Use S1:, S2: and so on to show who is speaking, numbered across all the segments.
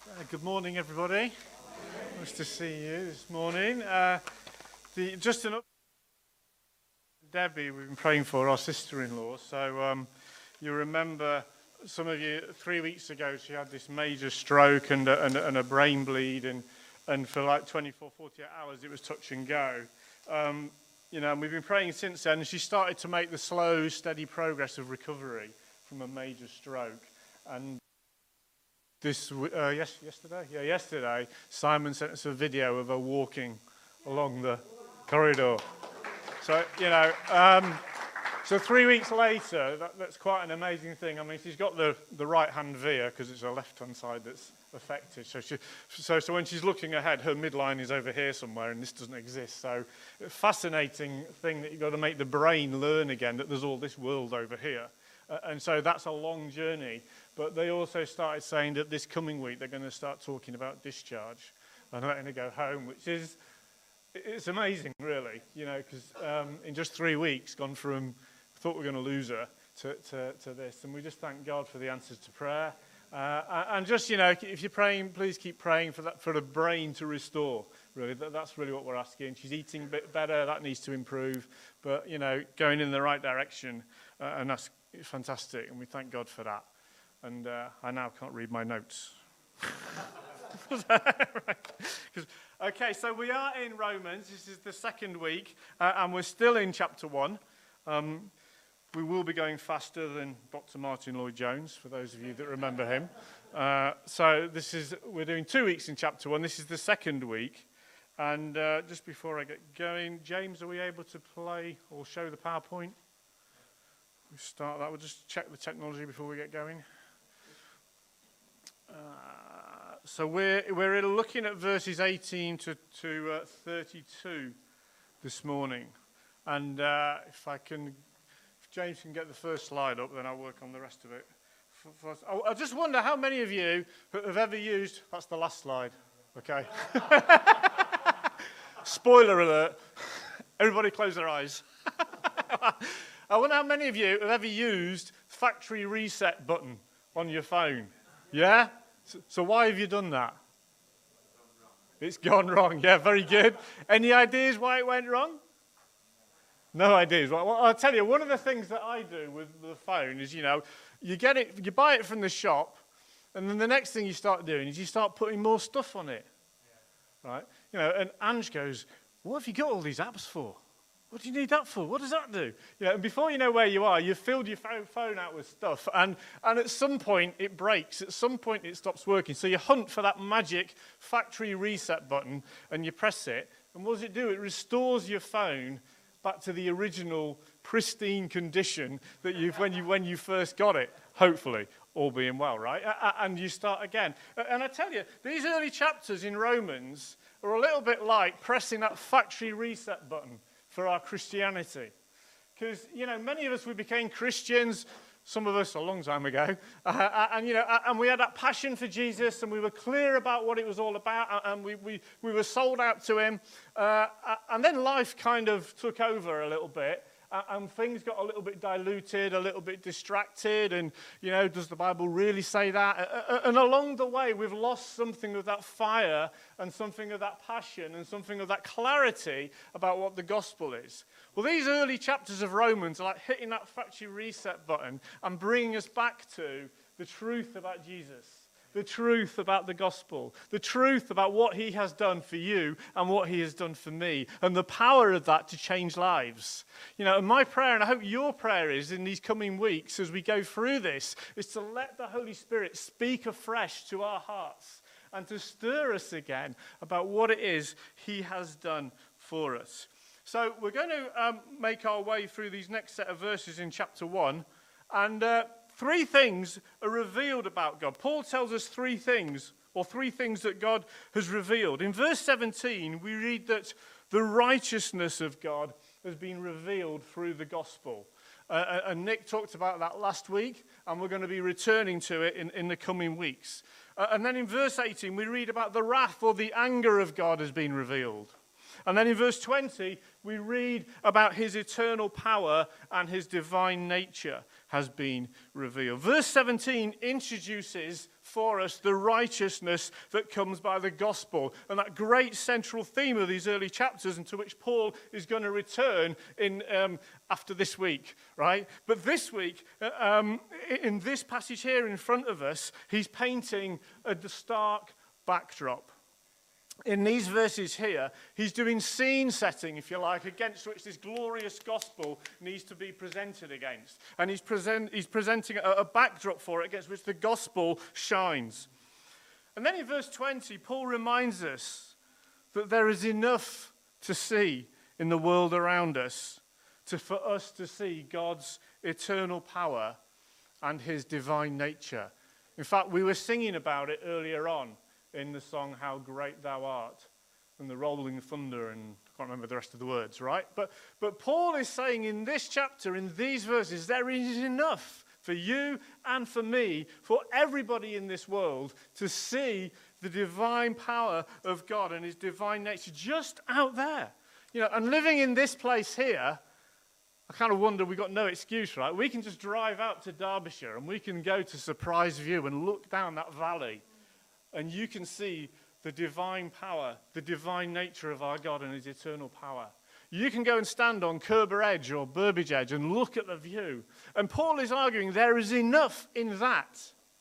S1: Good morning, everybody. Nice to see you this morning. Just an update. Debbie, we've been praying for our sister-in-law. So you remember, some of you, 3 weeks ago, she had this major stroke and a brain bleed, and for like 24, 48 hours, it was touch and go. And we've been praying since then, and she started to make the slow, steady progress of recovery from a major stroke. And yesterday, Simon sent us a video of her walking along the corridor. So, so 3 weeks later, that's quite an amazing thing. I mean, she's got the right-hand veer because it's her left-hand side that's affected. So when she's looking ahead, her midline is over here somewhere, and this doesn't exist. So a fascinating thing that you've got to make the brain learn again that there's all this world over here. And so that's a long journey. But they also started saying that this coming week they're going to start talking about discharge and letting her go home, which is, it's amazing, really, because in just 3 weeks, gone from, thought we were going to lose her to this. And we just thank God for the answers to prayer. And just, if you're praying, please keep praying for the brain to restore, really. That's really what we're asking. She's eating a bit better, that needs to improve. But, going in the right direction, and that's fantastic, and we thank God for that. And I now can't read my notes. Okay, so we are in Romans. This is the second week, and we're still in chapter 1. We will be going faster than Dr. Martin Lloyd-Jones, for those of you that remember him. So we're doing 2 weeks in chapter 1. This is the second week. And just before I get going, James, are we able to play or show the PowerPoint? We start that. We'll just check the technology before we get going. So we're looking at verses 18 to 32 this morning. And if James can get the first slide up, then I'll work on the rest of it. I just wonder how many of you have ever used, that's the last slide, okay. Spoiler alert, everybody close their eyes. I wonder how many of you have ever used factory reset button on your phone. Yeah? So why have you done that? It's gone wrong. Yeah, very good. Any ideas why it went wrong? No ideas. Well, I'll tell you, one of the things that I do with the phone is, you get it, you buy it from the shop, and then the next thing you start doing is you start putting more stuff on it. Yeah. Right? And Ange goes, what have you got all these apps for? What do you need that for? What does that do? And before you know where you are, you've filled your phone out with stuff, and at some point it breaks. At some point it stops working. So you hunt for that magic factory reset button, and you press it, and what does it do? It restores your phone back to the original pristine condition that when you first got it, hopefully, all being well, right? And you start again. And I tell you, these early chapters in Romans are a little bit like pressing that factory reset button for our Christianity. Because, many of us, we became Christians, some of us a long time ago, and we had that passion for Jesus, and we were clear about what it was all about, and we were sold out to him. And then life kind of took over a little bit, and things got a little bit diluted, a little bit distracted, and, does the Bible really say that? And along the way, we've lost something of that fire and something of that passion and something of that clarity about what the gospel is. Well, these early chapters of Romans are like hitting that factory reset button and bringing us back to the truth about Jesus. The truth about the gospel, the truth about what he has done for you and what he has done for me, and the power of that to change lives. And my prayer, and I hope your prayer is in these coming weeks as we go through this, is to let the Holy Spirit speak afresh to our hearts and to stir us again about what it is he has done for us. So we're going to make our way through these next set of verses in chapter 1, and 3 things are revealed about God. Paul tells us 3 things, or 3 things that God has revealed. In verse 17, we read that the righteousness of God has been revealed through the gospel. And Nick talked about that last week, and we're going to be returning to it in the coming weeks. And then in verse 18, we read about the wrath or the anger of God has been revealed. And then in verse 20, we read about his eternal power and his divine nature has been revealed. Verse 17 introduces for us the righteousness that comes by the gospel, and that great central theme of these early chapters, and to which Paul is going to return in after this week, right? But this week, in this passage here in front of us, he's painting a stark backdrop. In these verses here, he's doing scene setting, if you like, against which this glorious gospel needs to be presented against. And he's presenting a backdrop for it against which the gospel shines. And then in verse 20, Paul reminds us that there is enough to see in the world around us for us to see God's eternal power and his divine nature. In fact, we were singing about it earlier on in the song, How Great Thou Art, and the rolling thunder, and I can't remember the rest of the words, right? But Paul is saying in this chapter, in these verses, there is enough for you and for me, for everybody in this world, to see the divine power of God and his divine nature just out there. You know, and living in this place here, I kind of wonder, we've got no excuse, right? We can just drive out to Derbyshire and we can go to Surprise View and look down that valley, and you can see the divine power, the divine nature of our God and his eternal power. You can go and stand on Kerber Edge or Burbage Edge and look at the view. And Paul is arguing there is enough in that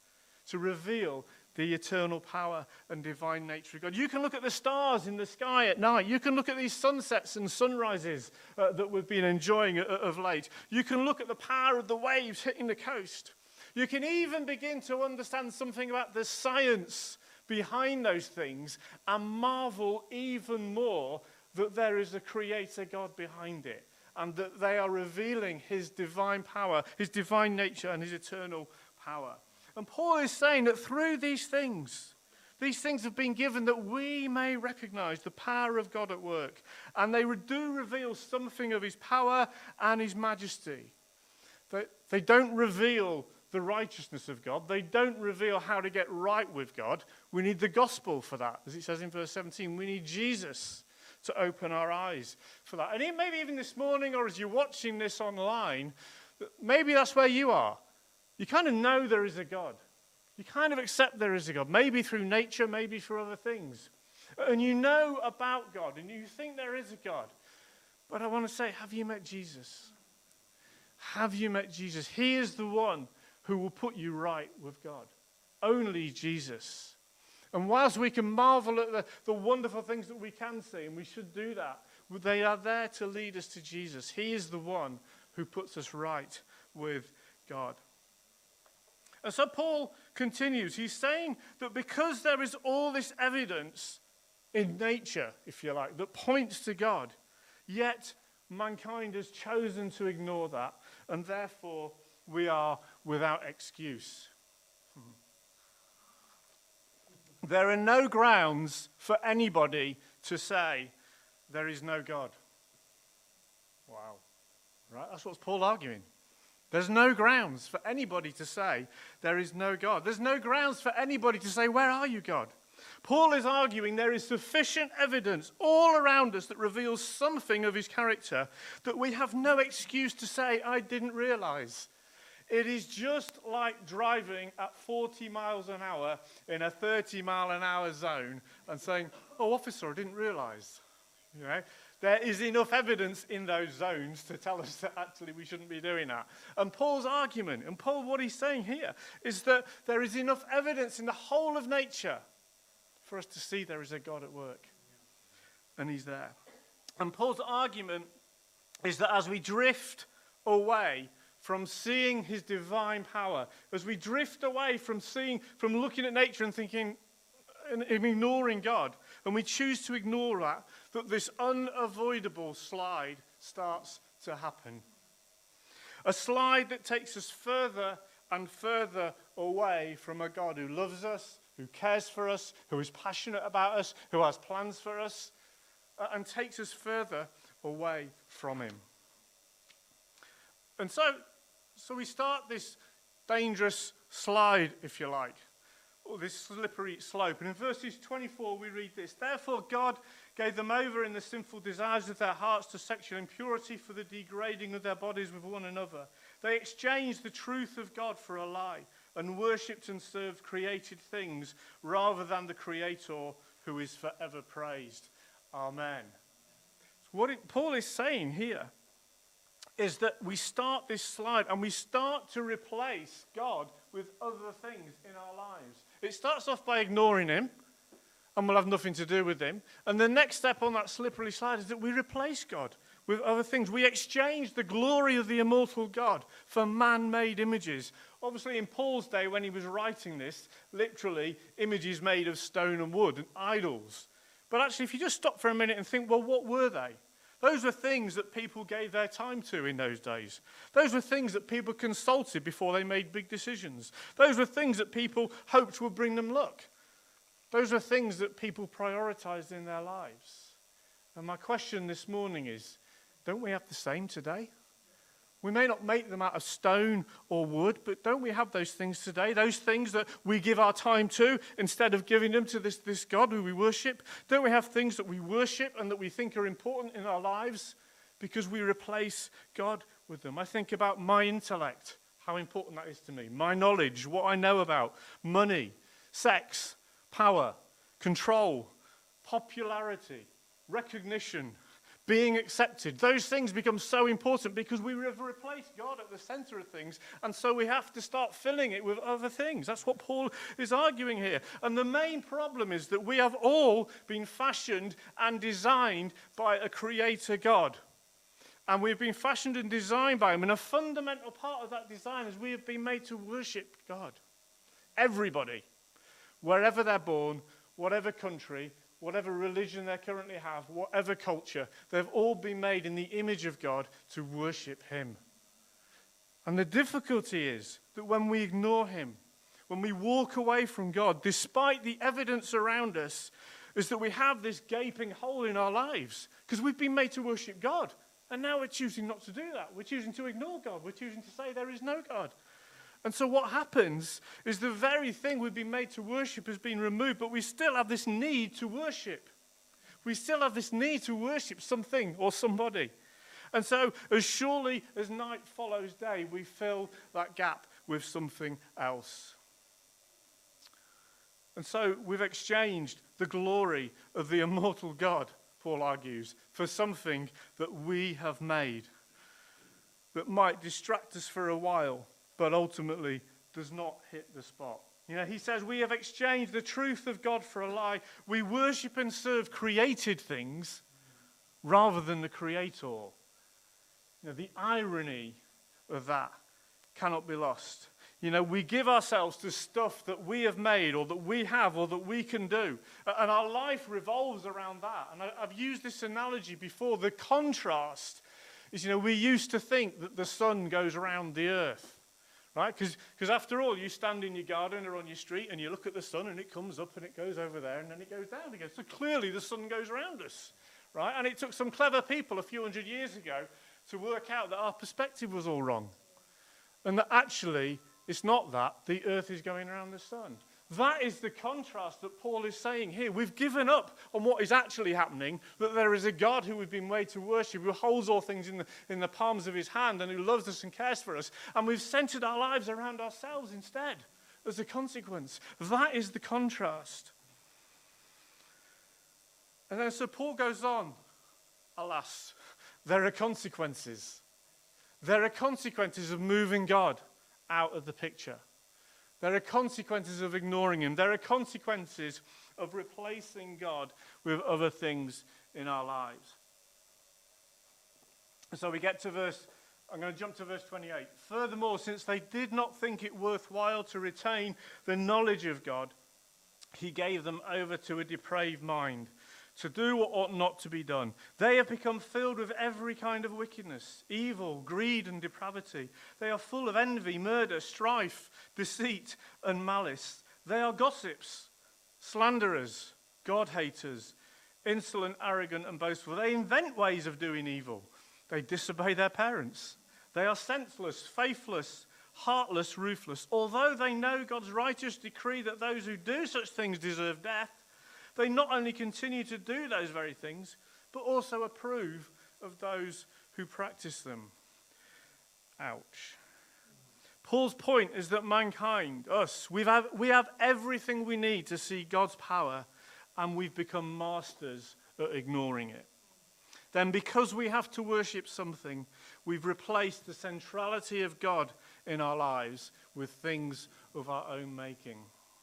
S1: to reveal the eternal power and divine nature of God. You can look at the stars in the sky at night. You can look at these sunsets and sunrises that we've been enjoying of late. You can look at the power of the waves hitting the coast. You can even begin to understand something about the science behind those things and marvel even more that there is a creator God behind it, and that they are revealing his divine power, his divine nature, and his eternal power. And Paul is saying that through these things have been given that we may recognize the power of God at work, and they do reveal something of his power and his majesty. They don't reveal the righteousness of God. They don't reveal how to get right with God. We need the gospel for that. As it says in verse 17, we need Jesus to open our eyes for that. And maybe even this morning, or as you're watching this online, maybe that's where you are. You kind of know there is a God. You kind of accept there is a God, maybe through nature, maybe through other things. And you know about God, and you think there is a God. But I want to say, have you met Jesus? Have you met Jesus? He is the one who will put you right with God. Only Jesus. And whilst we can marvel at the wonderful things that we can see, and we should do that, they are there to lead us to Jesus. He is the one who puts us right with God. And so Paul continues. He's saying that because there is all this evidence in nature, if you like, that points to God, yet mankind has chosen to ignore that, and therefore we are without excuse. There are no grounds for anybody to say there is no God. Wow. Right? That's what's Paul arguing. There's no grounds for anybody to say there is no God. There's no grounds for anybody to say, where are you, God? Paul is arguing there is sufficient evidence all around us that reveals something of his character that we have no excuse to say, I didn't realize. It is just like driving at 40 miles an hour in a 30-mile-an-hour zone and saying, oh, officer, I didn't realize. You know, there is enough evidence in those zones to tell us that actually we shouldn't be doing that. And Paul's argument, and Paul, what he's saying here, is that there is enough evidence in the whole of nature for us to see there is a God at work. And he's there. And Paul's argument is that as we drift away from seeing his divine power, as we drift away from looking at nature and thinking and ignoring God, and we choose to ignore that this unavoidable slide starts to happen. A slide that takes us further and further away from a God who loves us, who cares for us, who is passionate about us, who has plans for us, and takes us further away from him. And so we start this dangerous slide, if you like. this slippery slope. And in verses 24, we read this: "Therefore God gave them over in the sinful desires of their hearts to sexual impurity for the degrading of their bodies with one another. They exchanged the truth of God for a lie and worshipped and served created things rather than the Creator who is forever praised." Amen. So what Paul is saying here is that we start this slide and we start to replace God with other things in our lives. It starts off by ignoring him, and we'll have nothing to do with him. And the next step on that slippery slide is that we replace God with other things. We exchange the glory of the immortal God for man-made images. Obviously, in Paul's day, when he was writing this, literally images made of stone and wood and idols. But actually, if you just stop for a minute and think, well, what were they? Those were things that people gave their time to in those days. Those were things that people consulted before they made big decisions. Those were things that people hoped would bring them luck. Those were things that people prioritized in their lives. And my question this morning is, don't we have the same today? We may not make them out of stone or wood, but don't we have those things today? Those things that we give our time to instead of giving them to this God who we worship? Don't we have things that we worship and that we think are important in our lives because we replace God with them? I think about my intellect, how important that is to me. My knowledge, what I know about money, sex, power, control, popularity, recognition, being accepted. Those things become so important because we have replaced God at the center of things, and so we have to start filling it with other things. That's what Paul is arguing here. And the main problem is that we have all been fashioned and designed by a creator God. And we've been fashioned and designed by him. And a fundamental part of that design is we have been made to worship God. Everybody, wherever they're born, whatever country, whatever religion they currently have, whatever culture, they've all been made in the image of God to worship him. And the difficulty is that when we ignore him, when we walk away from God, despite the evidence around us, is that we have this gaping hole in our lives because we've been made to worship God. And now we're choosing not to do that. We're choosing to ignore God. We're choosing to say there is no God. And so what happens is the very thing we've been made to worship has been removed, but we still have this need to worship. We still have this need to worship something or somebody. And so as surely as night follows day, we fill that gap with something else. And so we've exchanged the glory of the immortal God, Paul argues, for something that we have made that might distract us for a while, but ultimately does not hit the spot. You know, he says we have exchanged the truth of God for a lie. We worship and serve created things rather than the Creator. You know, the irony of that cannot be lost. You know, we give ourselves to stuff that we have made or that we have or that we can do. And our life revolves around that. And I've used this analogy before. The contrast is, you know, we used to think that the sun goes around the earth. Right? Because after all, you stand in your garden or on your street and you look at the sun and it comes up and it goes over there and then it goes down again. So clearly the sun goes around us. Right? And it took some clever people a few hundred years ago to work out that our perspective was all wrong. And that actually, it's not that. The earth is going around the sun. That is the contrast that Paul is saying here. We've given up on what is actually happening, that there is a God who we've been made to worship, who holds all things in the palms of his hand and who loves us and cares for us, and we've centered our lives around ourselves instead as a consequence. That is the contrast. And then so Paul goes on, alas, there are consequences. There are consequences of moving God out of the picture. There are consequences of ignoring him. There are consequences of replacing God with other things in our lives. So we get to I'm going to jump to verse 28. Furthermore, since they did not think it worthwhile to retain the knowledge of God, he gave them over to a depraved mind, to do what ought not to be done. They have become filled with every kind of wickedness, evil, greed, and depravity. They are full of envy, murder, strife, deceit, and malice. They are gossips, slanderers, God-haters, insolent, arrogant, and boastful. They invent ways of doing evil. They disobey their parents. They are senseless, faithless, heartless, ruthless. Although they know God's righteous decree that those who do such things deserve death, they not only continue to do those very things, but also approve of those who practice them. Ouch. Paul's point is that mankind, us, we have everything we need to see God's power, and we've become masters at ignoring it. Then because we have to worship something, we've replaced the centrality of God in our lives with things of our own making.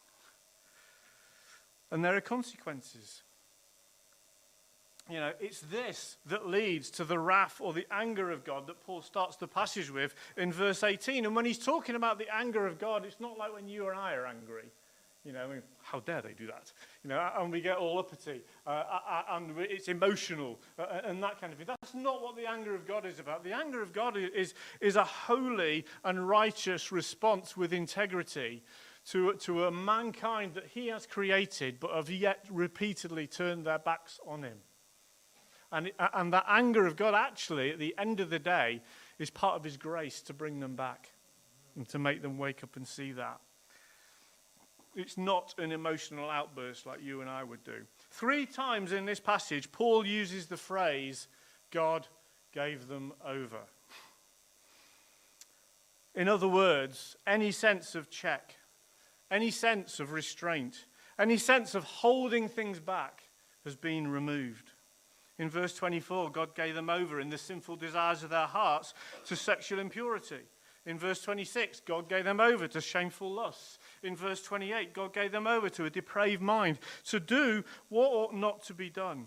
S1: And there are consequences. You know, it's this that leads to the wrath or the anger of God that Paul starts the passage with in verse 18. And when he's talking about the anger of God, it's not like when you and I are angry. You know, I mean, how dare they do that? You know, and we get all uppity, and it's emotional, and that kind of thing. That's not what the anger of God is about. The anger of God is a holy and righteous response with integrity to a mankind that he has created, but have yet repeatedly turned their backs on him. And that anger of God actually, at the end of the day, is part of his grace to bring them back and to make them wake up and see that. It's not an emotional outburst like you and I would do. 3 times in this passage, Paul uses the phrase, God gave them over. In other words, any sense of check, any sense of restraint, any sense of holding things back has been removed. In verse 24, God gave them over in the sinful desires of their hearts to sexual impurity. In verse 26, God gave them over to shameful lusts. In verse 28, God gave them over to a depraved mind to do what ought not to be done.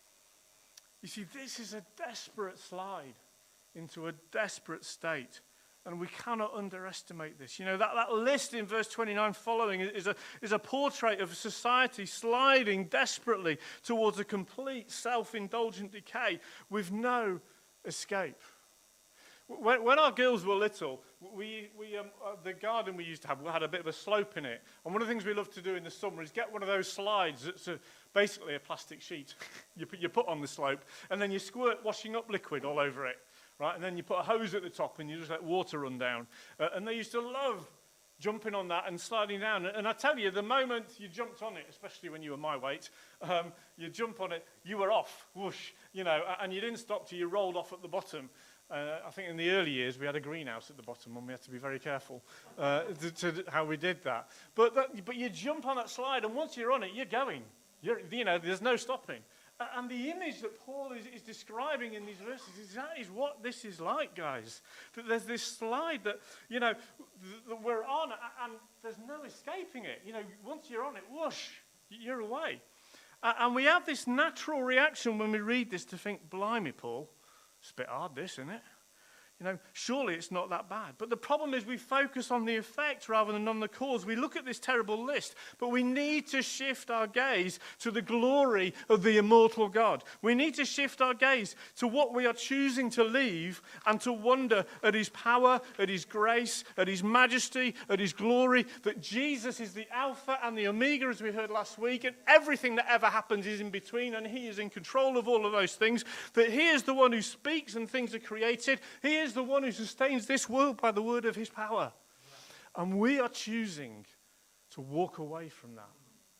S1: You see, this is a desperate slide into a desperate state. And we cannot underestimate this. You know, that list in verse 29 following is a portrait of society sliding desperately towards a complete self-indulgent decay with no escape. When our girls were little, the garden we used to have had a bit of a slope in it. And one of the things we love to do in the summer is get one of those slides that's basically a plastic sheet you put on the slope, and then you squirt washing up liquid all over it. Right, and then you put a hose at the top and you just let water run down. And they used to love jumping on that and sliding down. And I tell you, the moment you jumped on it, especially when you were my weight, you jump on it, you were off, whoosh, you know, and you didn't stop till you rolled off at the bottom. I think in the early years we had a greenhouse at the bottom and we had to be very careful to how we did that. But you jump on that slide and once you're on it, you're going. You know, there's no stopping. And the image that Paul is describing in these verses is that is what this is like, guys. That there's this slide that, you know, that we're on and there's no escaping it. You know, once you're on it, whoosh, you're away. And we have this natural reaction when we read this to think, blimey, Paul, it's a bit hard this, isn't it? You know, surely it's not that bad. But the problem is we focus on the effect rather than on the cause. We look at this terrible list, but we need to shift our gaze to the glory of the immortal God. We need to shift our gaze to what we are choosing to leave and to wonder at his power, at his grace, at his majesty, at his glory, that Jesus is the Alpha and the Omega, as we heard last week, and everything that ever happens is in between, and he is in control of all of those things, that he is the one who speaks and things are created. He is the one who sustains this world by the word of his power. And we are choosing to walk away from that.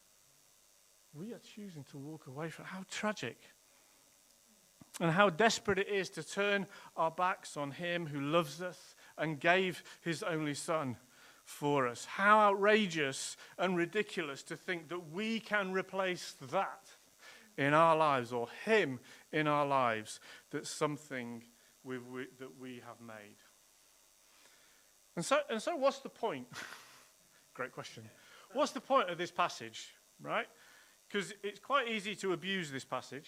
S1: We are choosing to walk away from it. How tragic. And how desperate it is to turn our backs on him who loves us and gave his only son for us. How outrageous and ridiculous to think that we can replace that in our lives, or him in our lives. That's something that we have made. And so what's the point? Great question. What's the point of this passage, right? Because it's quite easy to abuse this passage.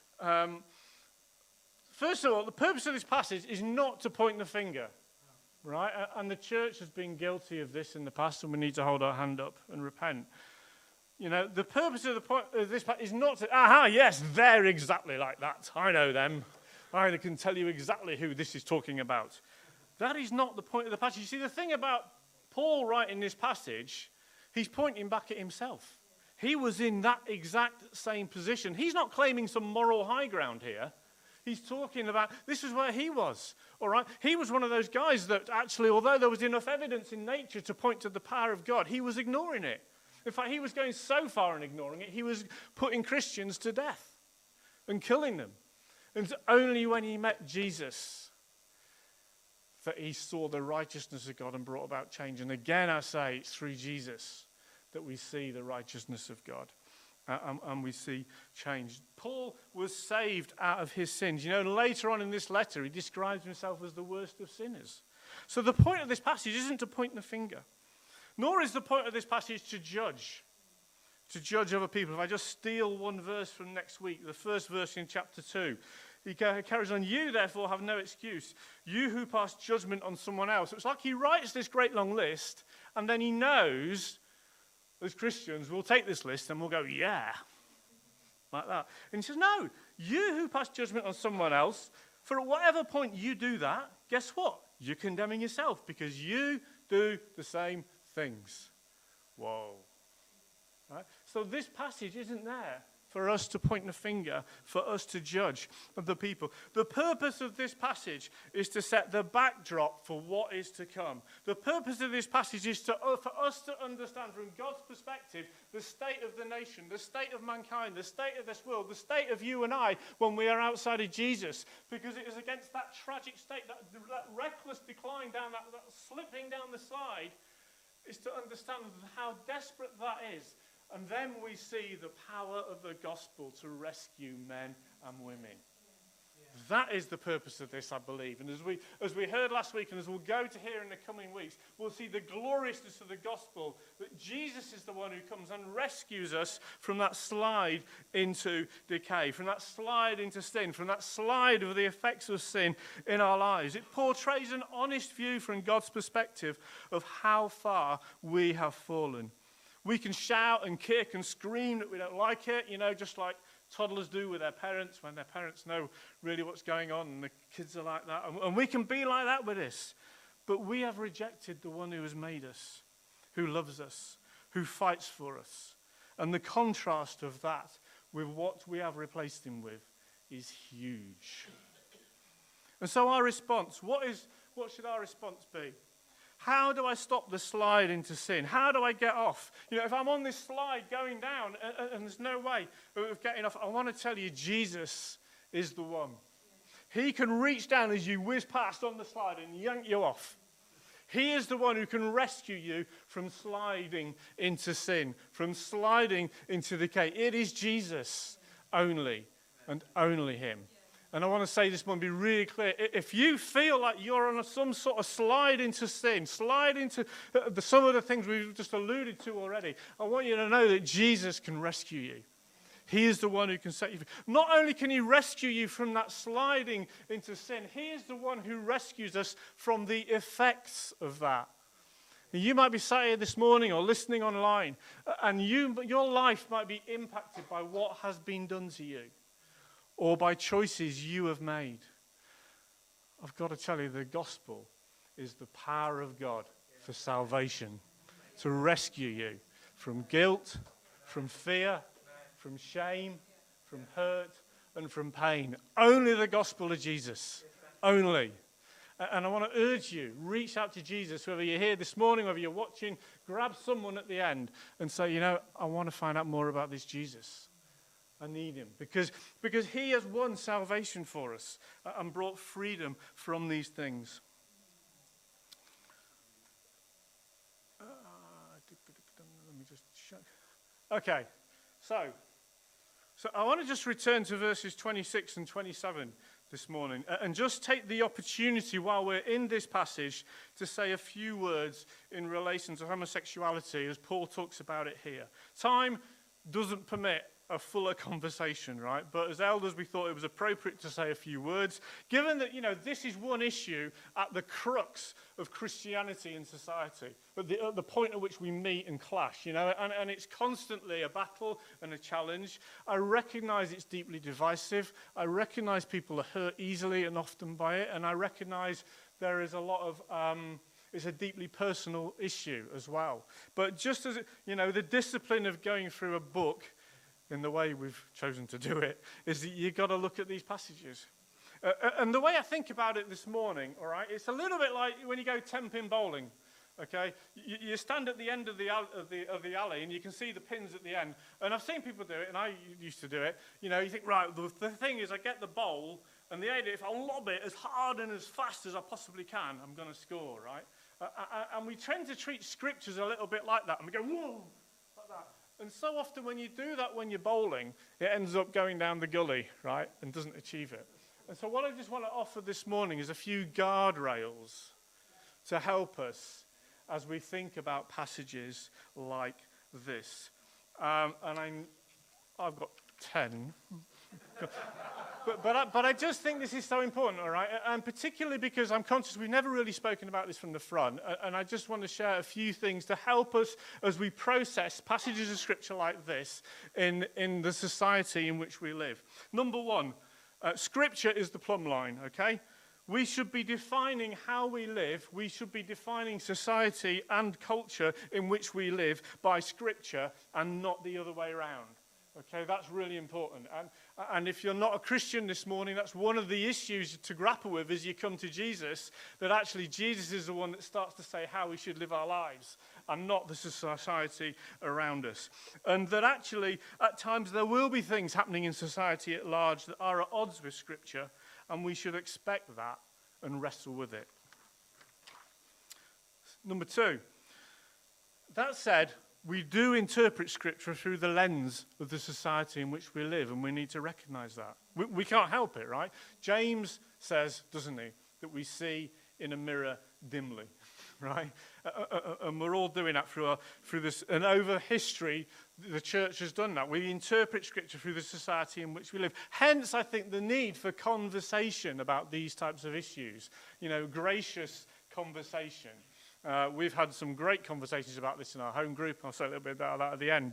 S1: First of all, the purpose of this passage is not to point the finger, right? And the church has been guilty of this in the past, and we need to hold our hand up and repent. You know, the purpose of this passage is not to, yes, they're exactly like that. I know them. I can tell you exactly who this is talking about. That is not the point of the passage. You see, the thing about Paul writing this passage, he's pointing back at himself. He was in that exact same position. He's not claiming some moral high ground here. He's talking about, this is where he was, all right? He was one of those guys that actually, although there was enough evidence in nature to point to the power of God, he was ignoring it. In fact, he was going so far in ignoring it, he was putting Christians to death and killing them. And only when he met Jesus that he saw the righteousness of God and brought about change. And again, I say, it's through Jesus that we see the righteousness of God. And we see change. Paul was saved out of his sins. You know, later on in this letter, he describes himself as the worst of sinners. So the point of this passage isn't to point the finger, nor is the point of this passage to judge other people. If I just steal one verse from next week, the first verse in chapter 2, he carries on, you therefore have no excuse, you who pass judgment on someone else. It's like he writes this great long list, and then he knows, as Christians, we'll take this list and we'll go, yeah, like that. And he says, no, you who pass judgment on someone else, for at whatever point you do that, guess what? You're condemning yourself because you do the same things. Whoa. Right? So this passage isn't there for us to point the finger, for us to judge the people. The purpose of this passage is to set the backdrop for what is to come. The purpose of this passage is for us to understand from God's perspective the state of the nation, the state of mankind, the state of this world, the state of you and I when we are outside of Jesus. Because it is against that tragic state, that reckless decline down, that slipping down the slide, is to understand how desperate that is. And then we see the power of the gospel to rescue men and women. Yeah. That is the purpose of this, I believe. And as we heard last week, and as we'll go to hear in the coming weeks, we'll see the gloriousness of the gospel, that Jesus is the one who comes and rescues us from that slide into decay, from that slide into sin, from that slide of the effects of sin in our lives. It portrays an honest view from God's perspective of how far we have fallen. We can shout and kick and scream that we don't like it, you know, just like toddlers do with their parents when their parents know really what's going on and the kids are like that. And we can be like that with this. But we have rejected the one who has made us, who loves us, who fights for us. And the contrast of that with what we have replaced him with is huge. And so our response, what should our response be? How do I stop the slide into sin? How do I get off? You know, if I'm on this slide going down and there's no way of getting off, I want to tell you Jesus is the one. He can reach down as you whiz past on the slide and yank you off. He is the one who can rescue you from sliding into sin, from sliding into decay. It is Jesus only and only him. And I want to say this morning, be really clear. If you feel like you're on some sort of slide into sin, slide into some of the things we've just alluded to already, I want you to know that Jesus can rescue you. He is the one who can set you free. Not only can he rescue you from that sliding into sin, he is the one who rescues us from the effects of that. You might be sat here this morning or listening online, and your life might be impacted by what has been done to you, or by choices you have made. I've got to tell you, the gospel is the power of God for salvation, to rescue you from guilt, from fear, from shame, from hurt, and from pain. Only the gospel of Jesus. Only. And I want to urge you, reach out to Jesus, whether you're here this morning, whether you're watching, grab someone at the end and say, you know, I want to find out more about this Jesus. I need him because he has won salvation for us and brought freedom from these things. Let me just check. Okay, so I want to just return to verses 26 and 27 this morning and just take the opportunity while we're in this passage to say a few words in relation to homosexuality as Paul talks about it here. Time doesn't permit a fuller conversation, right? But as elders, we thought it was appropriate to say a few words, given that, you know, this is one issue at the crux of Christianity and society, at the point at which we meet and clash, you know, and it's constantly a battle and a challenge. I recognize it's deeply divisive. I recognize people are hurt easily and often by it, and I recognize there is a lot of it's a deeply personal issue as well. But just as, you know, the discipline of going through a book in the way we've chosen to do it, is that you've got to look at these passages. And the way I think about it this morning, all right, it's a little bit like when you go 10-pin bowling, okay? You stand at the end of the alley and you can see the pins at the end. And I've seen people do it, and I used to do it. You know, you think, right, the thing is I get the bowl, and the idea, if I lob it as hard and as fast as I possibly can, I'm going to score, right? And we tend to treat scriptures a little bit like that, and we go, whoa, like that. And so often when you do that when you're bowling, it ends up going down the gully, right, and doesn't achieve it. And so what I just want to offer this morning is a few guardrails to help us as we think about passages like this. And I've got 10. But I just think this is so important, all right? And particularly because I'm conscious we've never really spoken about this from the front. And I just want to share a few things to help us as we process passages of Scripture like this in the society in which we live. Number one, Scripture is the plumb line, okay? We should be defining how we live. We should be defining society and culture in which we live by Scripture and not the other way around. Okay, that's really important. And if you're not a Christian this morning, that's one of the issues to grapple with as you come to Jesus, that actually Jesus is the one that starts to say how we should live our lives and not the society around us. And that actually, at times, there will be things happening in society at large that are at odds with Scripture, and we should expect that and wrestle with it. Number two, that said, we do interpret Scripture through the lens of the society in which we live, and we need to recognize that. We can't help it, right? James says, doesn't he, that we see in a mirror dimly, right? And we're all doing that through this. And over history, the church has done that. We interpret Scripture through the society in which we live. Hence, I think, the need for conversation about these types of issues. You know, gracious conversation. We've had some great conversations about this in our home group. I'll say a little bit about that at the end.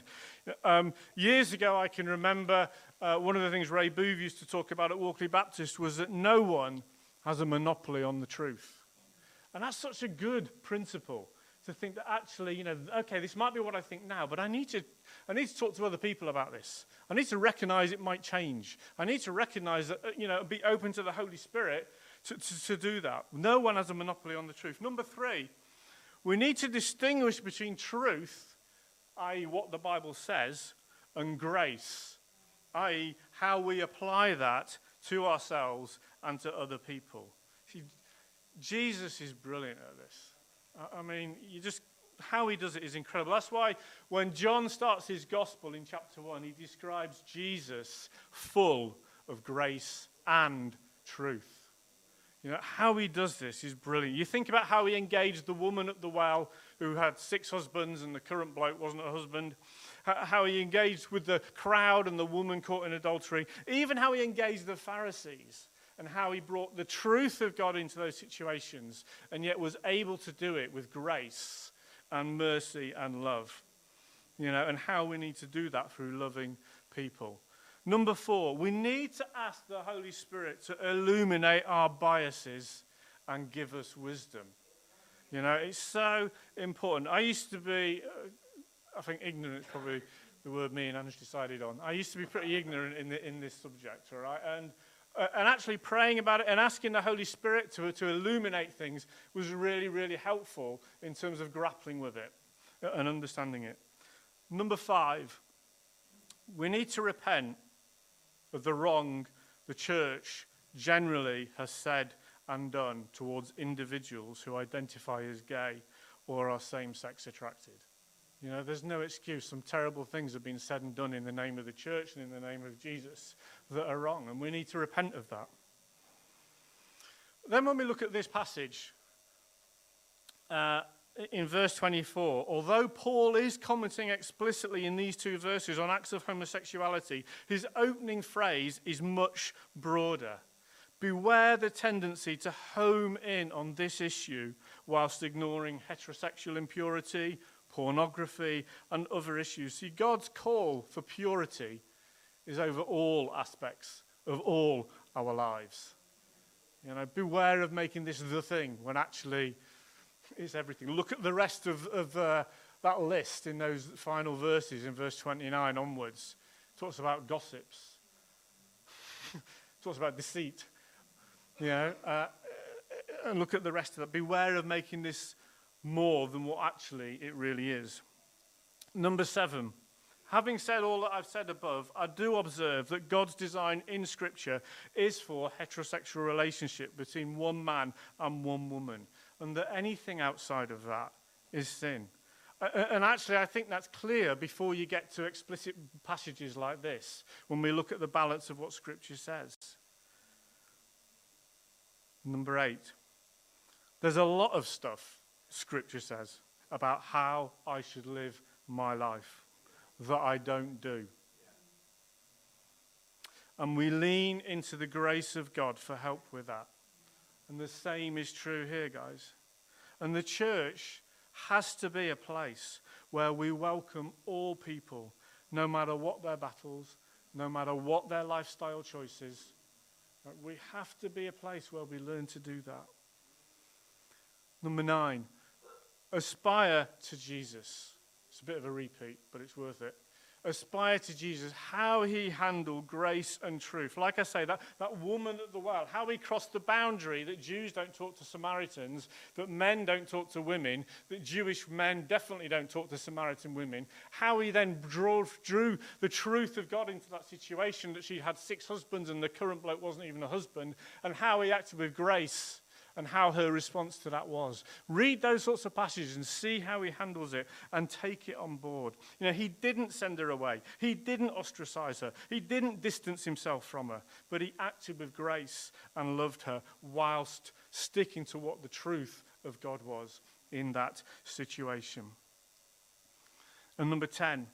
S1: Years ago, I can remember one of the things Ray Booth used to talk about at Walkley Baptist was that no one has a monopoly on the truth. And that's such a good principle, to think that actually, you know, okay, this might be what I think now, but I need to talk to other people about this. I need to recognize it might change. I need to recognize that, you know, be open to the Holy Spirit to do that. No one has a monopoly on the truth. Number three, we need to distinguish between truth, i.e. what the Bible says, and grace, i.e. how we apply that to ourselves and to other people. See, Jesus is brilliant at this. I mean, how he does it is incredible. That's why when John starts his gospel in chapter 1, he describes Jesus full of grace and truth. You know, how he does this is brilliant. You think about how he engaged the woman at the well who had 6 husbands and the current bloke wasn't a husband. How he engaged with the crowd and the woman caught in adultery. Even how he engaged the Pharisees and how he brought the truth of God into those situations and yet was able to do it with grace and mercy and love. You know, and how we need to do that through loving people. Number 4, we need to ask the Holy Spirit to illuminate our biases and give us wisdom. You know, it's so important. I used to be, I think ignorant is probably the word me and Ange decided on. I used to be pretty ignorant in this subject, all right? And actually praying about it and asking the Holy Spirit to illuminate things was really, really helpful in terms of grappling with it and understanding it. Number 5, we need to repent of the wrong the church generally has said and done towards individuals who identify as gay or are same-sex attracted. You know, there's no excuse. Some terrible things have been said and done in the name of the church and in the name of Jesus that are wrong, and we need to repent of that. Then when we look at this passage, in verse 24, although Paul is commenting explicitly in these 2 verses on acts of homosexuality, his opening phrase is much broader. Beware the tendency to home in on this issue whilst ignoring heterosexual impurity, pornography, and other issues. See, God's call for purity is over all aspects of all our lives. You know, beware of making this the thing when actually it's everything. Look at the rest of that list in those final verses in verse 29 onwards. It talks about gossips. It talks about deceit, And look at the rest of that. Beware of making this more than what actually it really is. Number 7. Having said all that I've said above, I do observe that God's design in Scripture is for heterosexual relationship between one man and one woman, and that anything outside of that is sin. And actually, I think that's clear before you get to explicit passages like this, when we look at the balance of what Scripture says. Number 8. There's a lot of stuff Scripture says about how I should live my life that I don't do. And we lean into the grace of God for help with that. And the same is true here, guys. And the church has to be a place where we welcome all people, no matter what their battles, no matter what their lifestyle choices. We have to be a place where we learn to do that. Number 9, aspire to Jesus. It's a bit of a repeat, but it's worth it. Aspire to Jesus, how he handled grace and truth. Like I say, that woman at the well, how he crossed the boundary that Jews don't talk to Samaritans, that men don't talk to women, that Jewish men definitely don't talk to Samaritan women. How he then drew the truth of God into that situation, that she had 6 husbands and the current bloke wasn't even a husband, and how he acted with grace and how her response to that was. Read those sorts of passages and see how he handles it and take it on board. He didn't send her away. He didn't ostracize her. He didn't distance himself from her. But he acted with grace and loved her whilst sticking to what the truth of God was in that situation. And number 10.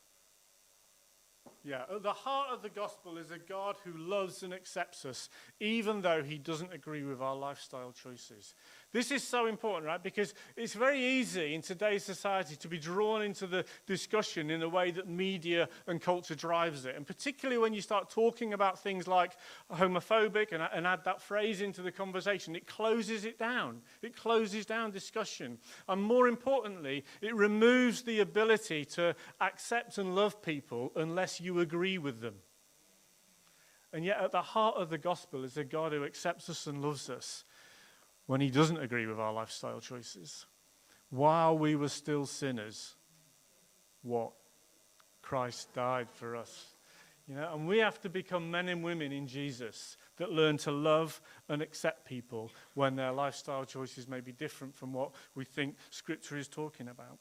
S1: At the heart of the gospel is a God who loves and accepts us, even though he doesn't agree with our lifestyle choices. This is so important, right? Because it's very easy in today's society to be drawn into the discussion in a way that media and culture drives it. And particularly when you start talking about things like homophobic and add that phrase into the conversation, it closes it down. It closes down discussion. And more importantly, it removes the ability to accept and love people unless you agree with them. And yet at the heart of the gospel is a God who accepts us and loves us when he doesn't agree with our lifestyle choices. While we were still sinners, what? Christ died for us. And we have to become men and women in Jesus that learn to love and accept people when their lifestyle choices may be different from what we think Scripture is talking about.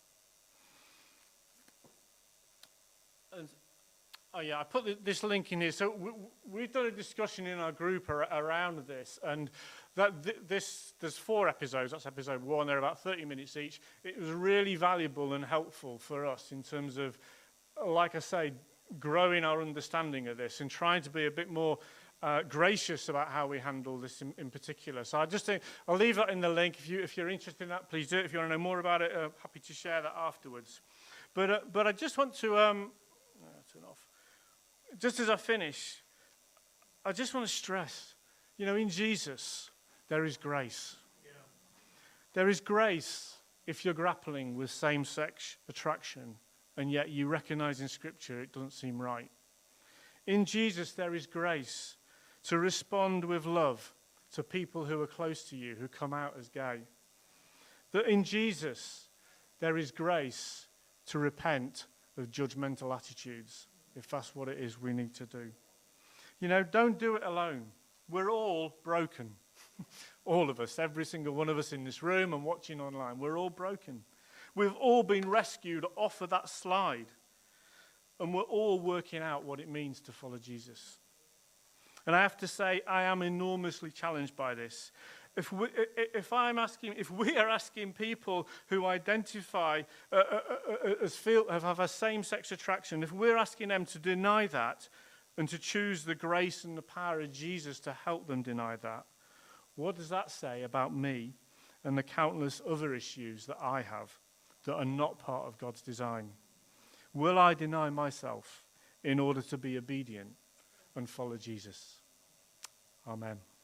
S1: And I put this link in here. So we've done a discussion in our group around this, and there's 4 episodes. That's episode 1. They're about 30 minutes each. It was really valuable and helpful for us in terms of, like I say, growing our understanding of this and trying to be a bit more gracious about how we handle this in particular. So I just think I'll leave that in the link. If you're interested in that, please do it. If you want to know more about it, happy to share that afterwards. But I just want to turn off. Just as I finish, I just want to stress, in Jesus, there is grace. Yeah. There is grace if you're grappling with same-sex attraction, and yet you recognize in Scripture it doesn't seem right. In Jesus, there is grace to respond with love to people who are close to you, who come out as gay. That in Jesus, there is grace to repent of judgmental attitudes, if that's what it is we need to do. Don't do it alone. We're all broken. All of us, every single one of us in this room and watching online, we're all broken. We've all been rescued off of that slide. And we're all working out what it means to follow Jesus. And I have to say, I am enormously challenged by this. If we are asking people who identify have a same-sex attraction, if we're asking them to deny that and to choose the grace and the power of Jesus to help them deny that, what does that say about me and the countless other issues that I have that are not part of God's design? Will I deny myself in order to be obedient and follow Jesus? Amen.